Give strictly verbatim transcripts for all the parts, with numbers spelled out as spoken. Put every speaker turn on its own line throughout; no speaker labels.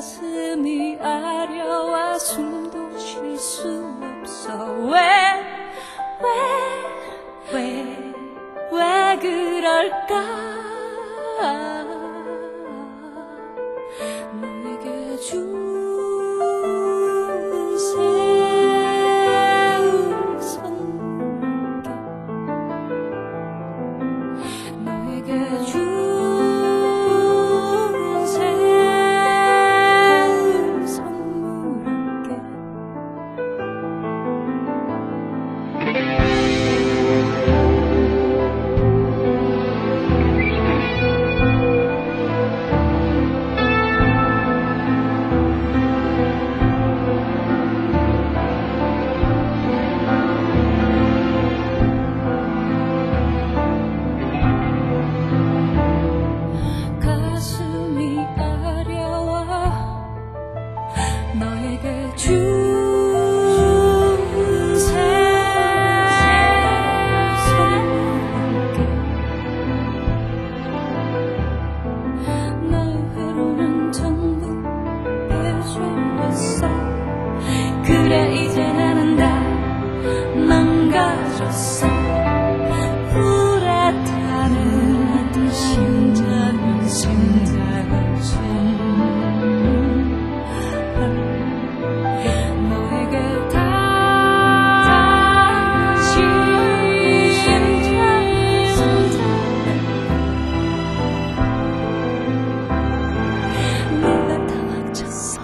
가슴이 아려와 숨도 쉴 수 없어. 왜, 왜, 왜, 왜 그럴까? 너에게 준 새로운 선물게, 너에게 준 새로운 선물게. 가슴이 아려와 너에게 준 새로운 선물게. 나의 하루는 전부 배신했어. 그래 이제 나는 다 망가졌어. 불에 타는 심장을 심장을 너에게 다시 심장을 네가 다 망쳤어.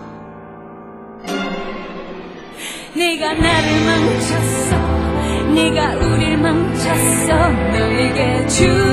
네가 나를 망쳤어. 네가 우릴 망쳤어. 너에게 주